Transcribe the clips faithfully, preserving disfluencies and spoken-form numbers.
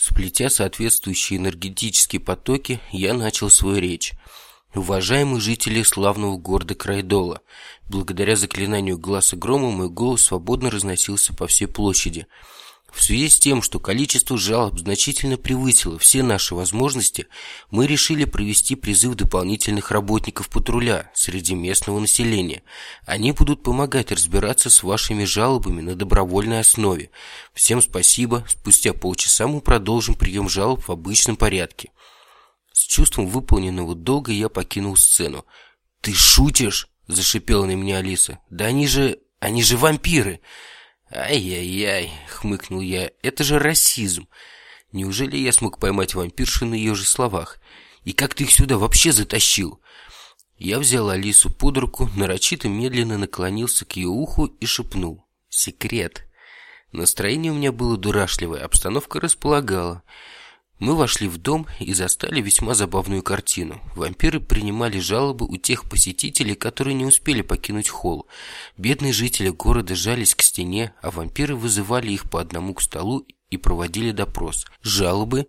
Сплетя соответствующие энергетические потоки, я начал свою речь. Уважаемые жители славного города Крайдола, благодаря заклинанию гласа грома мой голос свободно разносился по всей площади. В связи с тем, что количество жалоб значительно превысило все наши возможности, мы решили провести призыв дополнительных работников патруля среди местного населения. Они будут помогать разбираться с вашими жалобами на добровольной основе. Всем спасибо. Спустя полчаса мы продолжим прием жалоб в обычном порядке. С чувством выполненного долга я покинул сцену. «Ты шутишь?» – зашипела на меня Алиса. «Да они же... они же вампиры!» «Ай-яй-яй», — хмыкнул я, — «это же расизм. Неужели я смог поймать вампиршу на ее же словах? И как ты их сюда вообще затащил?» Я взял Алису под руку, нарочито медленно наклонился к ее уху и шепнул: «Секрет». Настроение у меня было дурашливое, обстановка располагала. Мы вошли в дом и застали весьма забавную картину. Вампиры принимали жалобы у тех посетителей, которые не успели покинуть холл. Бедные жители города жались к стене, а вампиры вызывали их по одному к столу и проводили допрос. Жалобы?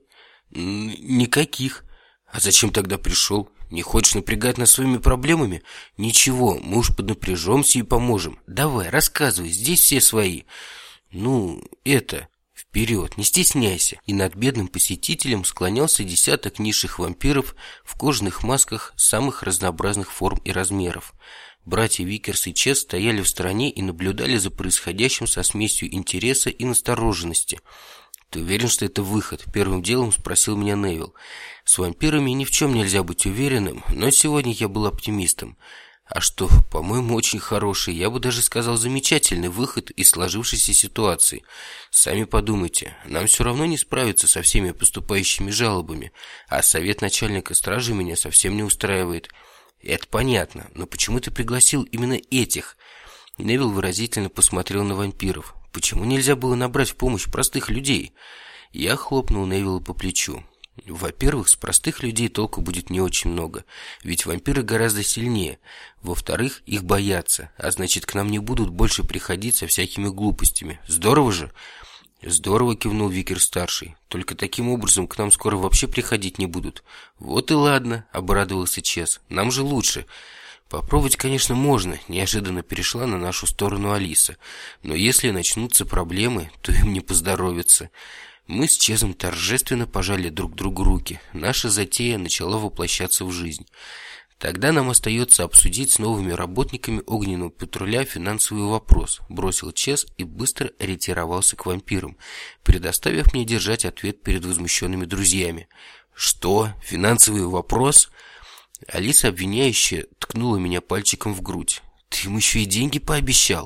Никаких. А зачем тогда пришел? Не хочешь напрягать нас своими проблемами? Ничего, мы уж поднапряжемся и поможем. Давай, рассказывай, здесь все свои. Ну, это... Вперед, не стесняйся!» И над бедным посетителем склонялся десяток низших вампиров в кожаных масках самых разнообразных форм и размеров. Братья Викерс и Чес стояли в стороне и наблюдали за происходящим со смесью интереса и настороженности. «Ты уверен, что это выход?» – первым делом спросил меня Невилл. «С вампирами ни в чем нельзя быть уверенным, но сегодня я был оптимистом. А что, по-моему, очень хороший, я бы даже сказал, замечательный выход из сложившейся ситуации. Сами подумайте, нам все равно не справиться со всеми поступающими жалобами, а совет начальника стражи меня совсем не устраивает». «Это понятно, но почему ты пригласил именно этих?» Невилл выразительно посмотрел на вампиров. «Почему нельзя было набрать в помощь простых людей?» Я хлопнул Невилла по плечу. «Во-первых, с простых людей толку будет не очень много, ведь вампиры гораздо сильнее. Во-вторых, их боятся, а значит, к нам не будут больше приходить со всякими глупостями. Здорово же?» «Здорово», — кивнул Викер-старший. «Только таким образом к нам скоро вообще приходить не будут». «Вот и ладно», — обрадовался Чес. «Нам же лучше». «Попробовать, конечно, можно», — неожиданно перешла на нашу сторону Алиса. «Но если начнутся проблемы, то им не поздоровится». Мы с Чезом торжественно пожали друг другу руки. Наша затея начала воплощаться в жизнь. «Тогда нам остается обсудить с новыми работниками огненного патруля финансовый вопрос», — бросил Чез и быстро ретировался к вампирам, предоставив мне держать ответ перед возмущенными друзьями. «Что? Финансовый вопрос?» Алиса обвиняюще ткнула меня пальчиком в грудь. «Ты им еще и деньги пообещал?»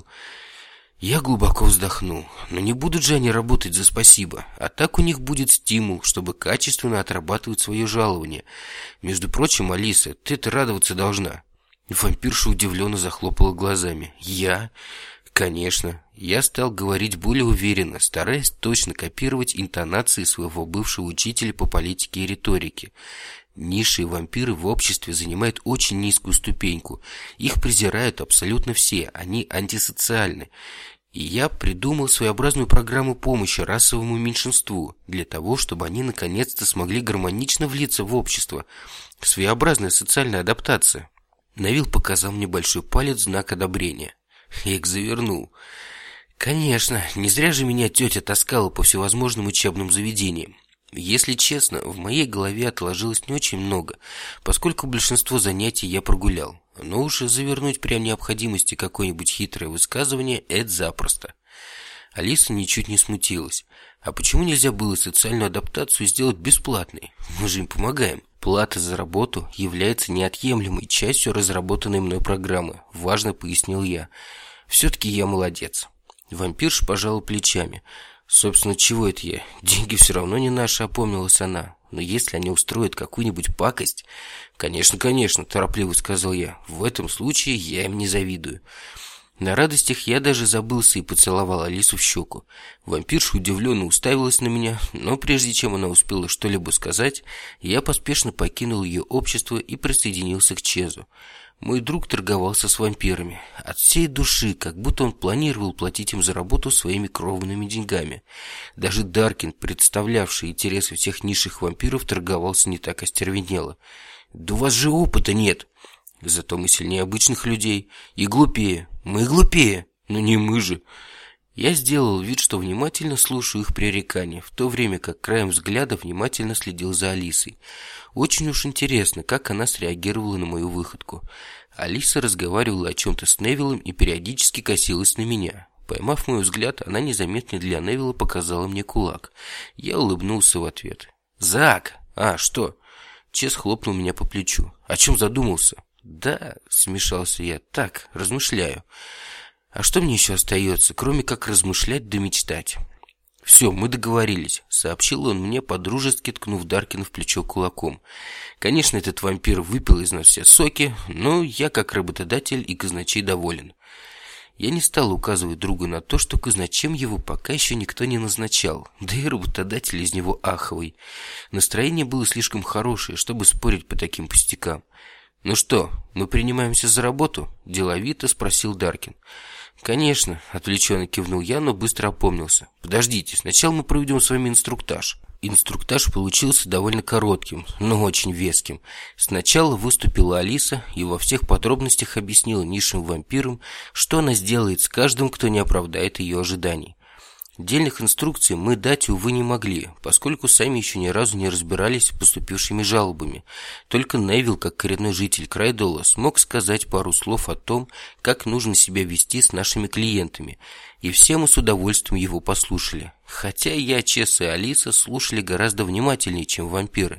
Я глубоко вздохнул. Но не будут же они работать за спасибо. А так у них будет стимул, чтобы качественно отрабатывать свое жалование. Между прочим, Алиса, ты-то радоваться должна. Вампирша удивленно захлопала глазами. Я? Конечно. Я стал говорить более уверенно, стараясь точно копировать интонации своего бывшего учителя по политике и риторике. Низшие вампиры в обществе занимают очень низкую ступеньку. Их презирают абсолютно все, они антисоциальны. И я придумал своеобразную программу помощи расовому меньшинству, для того, чтобы они наконец-то смогли гармонично влиться в общество. Своеобразная социальная адаптация. Невилл показал мне большой палец в знак одобрения. Я их завернул. Конечно, не зря же меня тетя таскала по всевозможным учебным заведениям. Если честно, в моей голове отложилось не очень много, поскольку большинство занятий я прогулял. Но уж и завернуть при необходимости какое-нибудь хитрое высказывание – это запросто. Алиса ничуть не смутилась. А почему нельзя было социальную адаптацию сделать бесплатной? Мы же им помогаем. Плата за работу является неотъемлемой частью разработанной мной программы, важно пояснил я. Все-таки я молодец. Вампирша пожала плечами. Собственно, чего это я? Деньги все равно не наши, опомнилась она. Но если они устроят какую-нибудь пакость... Конечно, конечно, торопливо сказал я. В этом случае я им не завидую. На радостях я даже забылся и поцеловал Алису в щеку. Вампирша удивленно уставилась на меня, но прежде чем она успела что-либо сказать, я поспешно покинул ее общество и присоединился к Чезу. Мой друг торговался с вампирами от всей души, как будто он планировал платить им за работу своими кровными деньгами. Даже Даркин, представлявший интересы всех низших вампиров, торговался не так остервенело. «Да у вас же опыта нет!» «Зато мы сильнее обычных людей. И глупее. Мы глупее. Но не мы же». Я сделал вид, что внимательно слушаю их пререкания, в то время как краем взгляда внимательно следил за Алисой. Очень уж интересно, как она среагировала на мою выходку. Алиса разговаривала о чем-то с Невиллом и периодически косилась на меня. Поймав мой взгляд, она незаметно для Невилла показала мне кулак. Я улыбнулся в ответ. «Зак! А, что?» Чез хлопнул меня по плечу. «О чем задумался?» «Да», — смешался я, — «так, размышляю». «А что мне еще остается, кроме как размышлять да мечтать?» «Все, мы договорились», — сообщил он мне, подружески ткнув Даркина в плечо кулаком. «Конечно, этот вампир выпил из нас все соки, но я, как работодатель и казначей, доволен». Я не стал указывать другу на то, что казначеем его пока еще никто не назначал, да и работодатель из него аховый. Настроение было слишком хорошее, чтобы спорить по таким пустякам. «Ну что, мы принимаемся за работу?» – деловито спросил Даркин. «Конечно», – отвлеченно кивнул я, но быстро опомнился. «Подождите, сначала мы проведем с вами инструктаж». Инструктаж получился довольно коротким, но очень веским. Сначала выступила Алиса и во всех подробностях объяснила низшим вампирам, что она сделает с каждым, кто не оправдает ее ожиданий. Дельных инструкций мы дать, увы, не могли, поскольку сами еще ни разу не разбирались с поступившими жалобами. Только Невилл, как коренной житель Крайдола, смог сказать пару слов о том, как нужно себя вести с нашими клиентами, и все мы с удовольствием его послушали. Хотя я, Чез и Алиса слушали гораздо внимательнее, чем вампиры.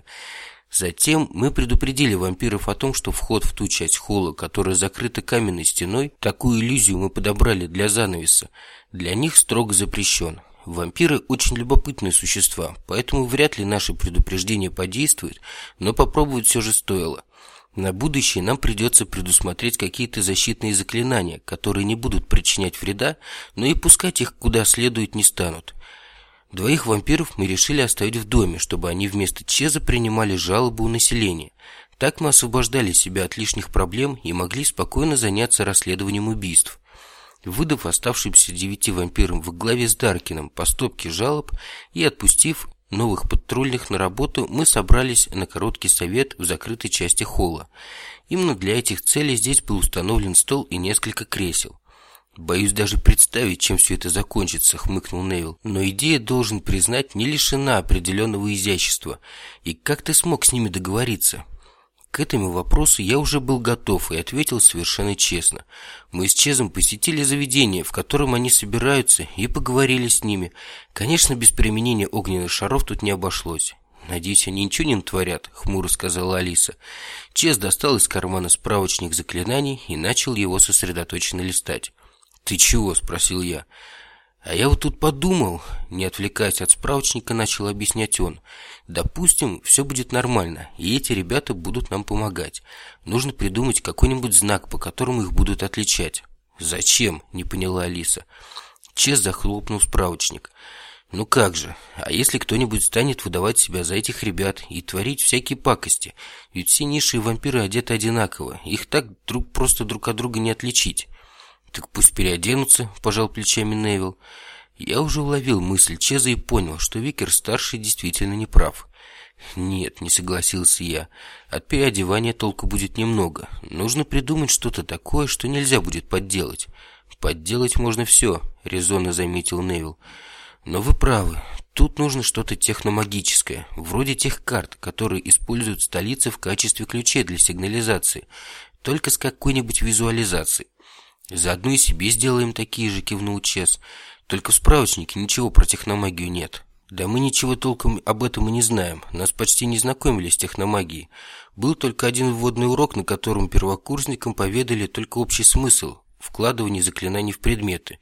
Затем мы предупредили вампиров о том, что вход в ту часть холла, которая закрыта каменной стеной, такую иллюзию мы подобрали для занавеса, для них строго запрещен. Вампиры очень любопытные существа, поэтому вряд ли наше предупреждение подействует, но попробовать все же стоило. На будущее нам придется предусмотреть какие-то защитные заклинания, которые не будут причинять вреда, но и пускать их куда следует не станут. Двоих вампиров мы решили оставить в доме, чтобы они вместо Чеза принимали жалобы у населения. Так мы освобождали себя от лишних проблем и могли спокойно заняться расследованием убийств. Выдав оставшимся девяти вампирам во главе с Даркином по стопке жалоб и отпустив новых патрульных на работу, мы собрались на короткий совет в закрытой части холла. Именно для этих целей здесь был установлен стол и несколько кресел. «Боюсь даже представить, чем все это закончится», — хмыкнул Невилл. «Но идея, должен признать, не лишена определенного изящества. И как ты смог с ними договориться?» К этому вопросу я уже был готов и ответил совершенно честно. Мы с Чезом посетили заведение, в котором они собираются, и поговорили с ними. Конечно, без применения огненных шаров тут не обошлось. «Надеюсь, они ничего не натворят», — хмуро сказала Алиса. Чез достал из кармана справочник заклинаний и начал его сосредоточенно листать. «Ты чего?» – спросил я. «А я вот тут подумал», – не отвлекаясь от справочника, начал объяснять он. «Допустим, все будет нормально, и эти ребята будут нам помогать. Нужно придумать какой-нибудь знак, по которому их будут отличать». «Зачем?» – не поняла Алиса. Чез захлопнул справочник. «Ну как же, а если кто-нибудь станет выдавать себя за этих ребят и творить всякие пакости? Ведь все низшие вампиры одеты одинаково, их так друг просто друг от друга не отличить». «Так пусть переоденутся», – пожал плечами Невилл. Я уже уловил мысль Чеза и понял, что Викер-старший действительно не прав. «Нет», – не согласился я, – «от переодевания толку будет немного. Нужно придумать что-то такое, что нельзя будет подделать». «Подделать можно все», – резонно заметил Невилл. «Но вы правы, тут нужно что-то техномагическое, вроде тех карт, которые используют столицы в качестве ключей для сигнализации, только с какой-нибудь визуализацией». «Заодно и себе сделаем такие же», — кивнул Чез. «Только в справочнике ничего про техномагию нет». «Да мы ничего толком об этом и не знаем. Нас почти не знакомили с техномагией. Был только один вводный урок, на котором первокурсникам поведали только общий смысл вкладывания заклинаний в предметы.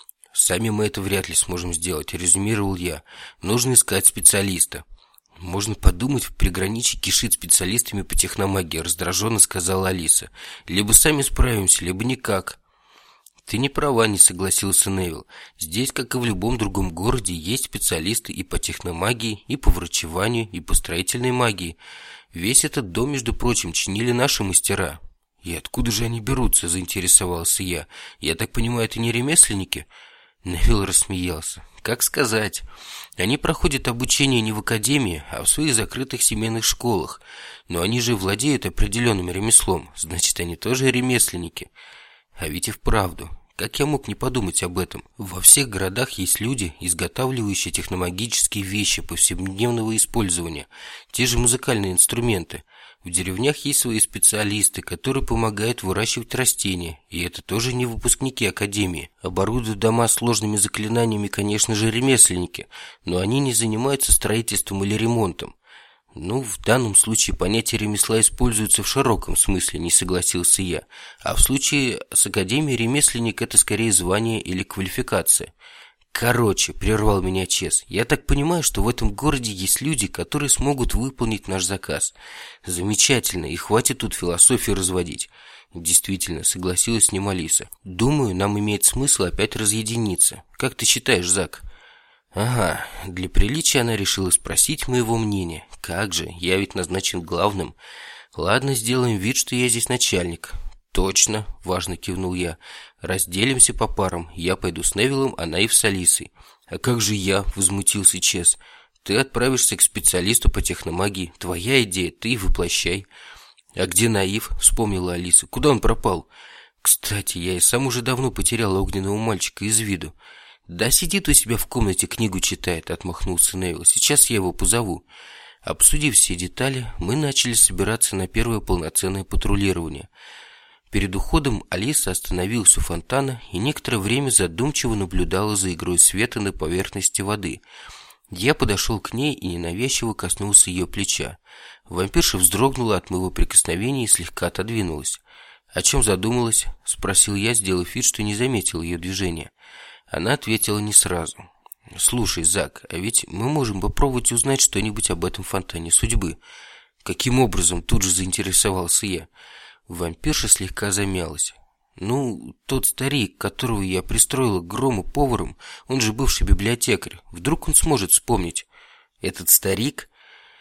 Сами мы это вряд ли сможем сделать», — резюмировал я. «Нужно искать специалиста». «Можно подумать, приграничье кишит специалистами по техномагии», — раздраженно сказала Алиса. «Либо сами справимся, либо никак». «Ты не права», — не согласился Невилл. «Здесь, как и в любом другом городе, есть специалисты и по техномагии, и по врачеванию, и по строительной магии. Весь этот дом, между прочим, чинили наши мастера». «И откуда же они берутся?» — заинтересовался я. «Я так понимаю, это не ремесленники?» Невилл рассмеялся. «Как сказать? Они проходят обучение не в академии, а в своих закрытых семейных школах. Но они же владеют определенным ремеслом, значит, они тоже ремесленники». А ведь и вправду, как я мог не подумать об этом? Во всех городах есть люди, изготавливающие техномагические вещи повседневного использования, те же музыкальные инструменты. В деревнях есть свои специалисты, которые помогают выращивать растения, и это тоже не выпускники академии. Оборудуют дома сложными заклинаниями, конечно же, ремесленники, но они не занимаются строительством или ремонтом. «Ну, в данном случае понятие ремесла используется в широком смысле», — не согласился я. «А в случае с академией ремесленник — это скорее звание или квалификация». «Короче», — прервал меня Чес, — «я так понимаю, что в этом городе есть люди, которые смогут выполнить наш заказ». «Замечательно, и хватит тут философию разводить». «Действительно», — согласилась с ним Алиса. «Думаю, нам имеет смысл опять разъединиться. Как ты считаешь, Зак?» Ага, для приличия она решила спросить моего мнения. Как же, я ведь назначен главным. Ладно, сделаем вид, что я здесь начальник. Точно, важно кивнул я. Разделимся по парам. Я пойду с Невиллом, а Наив с Алисой. А как же я, возмутился Чес. Ты отправишься к специалисту по техномагии. Твоя идея, ты и воплощай. А где Наив? Вспомнила Алиса. Куда он пропал? Кстати, я и сам уже давно потерял огненного мальчика из виду. «Да сидит у себя в комнате, книгу читает», — отмахнулся Невилл. «Сейчас я его позову». Обсудив все детали, мы начали собираться на первое полноценное патрулирование. Перед уходом Алиса остановилась у фонтана и некоторое время задумчиво наблюдала за игрой света на поверхности воды. Я подошел к ней и ненавязчиво коснулся ее плеча. Вампирша вздрогнула от моего прикосновения и слегка отодвинулась. «О чем задумалась?» — спросил я, сделав вид, что не заметил ее движения. Она ответила не сразу. «Слушай, Зак, а ведь мы можем попробовать узнать что-нибудь об этом фонтане судьбы». «Каким образом?» — тут же заинтересовался я. Вампирша слегка замялась. «Ну, тот старик, которого я пристроила к Грому поваром, он же бывший библиотекарь. Вдруг он сможет вспомнить». «Этот старик?»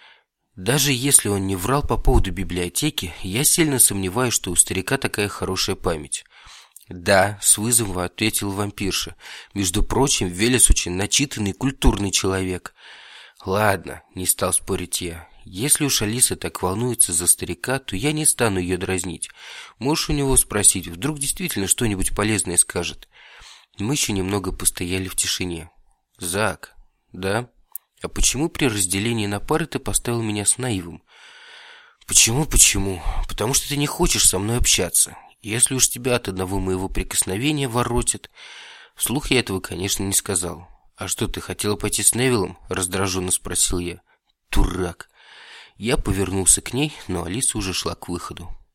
Даже если он не врал по поводу библиотеки, я сильно сомневаюсь, что у старика такая хорошая память. «Да», — с вызовом ответил вампирша. «Между прочим, Велес очень начитанный, культурный человек». «Ладно», — не стал спорить я. «Если уж Алиса так волнуется за старика, то я не стану ее дразнить. Можешь у него спросить, вдруг действительно что-нибудь полезное скажет». Мы еще немного постояли в тишине. «Зак, да? А почему при разделении на пары ты поставил меня с Наивом?» «Почему, почему? Потому что ты не хочешь со мной общаться. Если уж тебя от одного моего прикосновения воротит». Вслух я этого, конечно, не сказал. «А что, ты хотела пойти с Невиллом?» — раздраженно спросил я. «Дурак». Я повернулся к ней, но Алиса уже шла к выходу.